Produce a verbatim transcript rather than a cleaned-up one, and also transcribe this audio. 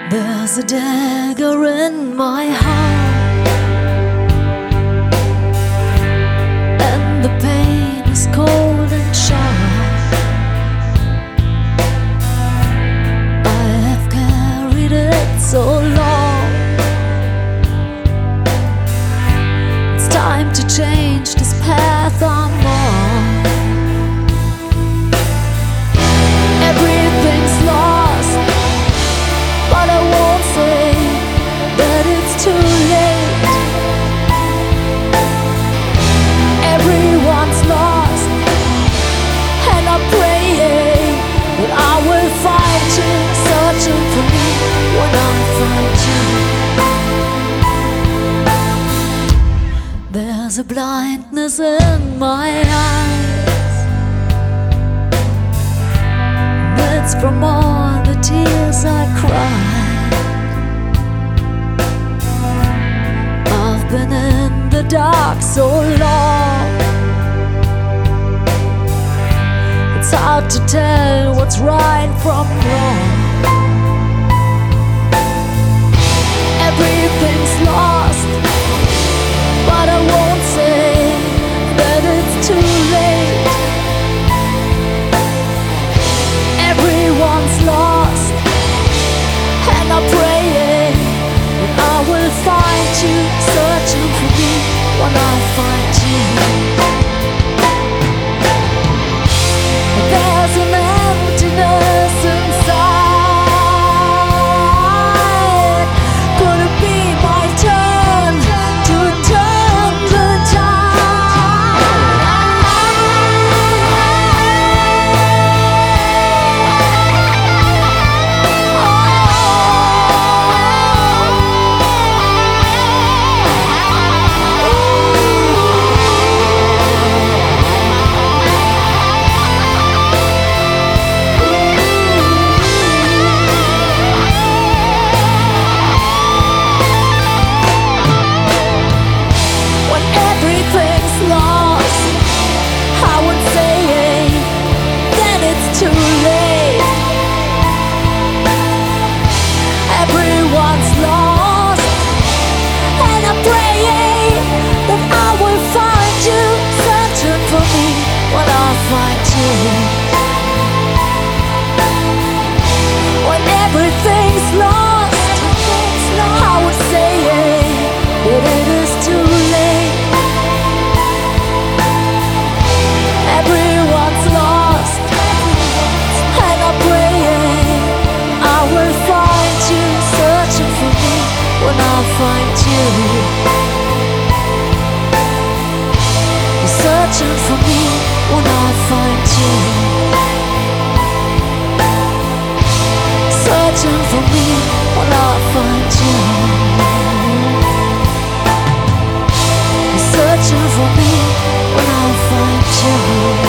There's a dagger in my heart, and the pain is cold and sharp. I have carried it so long. It's time to change this path I'm on. Everything's lost, but I won't say that it's too late. Everyone's lost, and I'm praying that I will find you, searching for me when I find you. There's a blindness in my eyes, and it's from all the tears I cried. I've been in the dark so long, it's hard to tell what's right from wrong. Everything's lost, but I won't say that it's too late. Everyone's lost, and I'm praying that I will find you, searching for me when I find you. There's an emptiness inside. Could it be my turn to turn the when everything's lost? I would say that it is too late. Everyone's lost, and I'm praying I will find you, searching for me when I find you. You're searching for me when I find you. Searching for me when I find you. You're searching for me when I find you.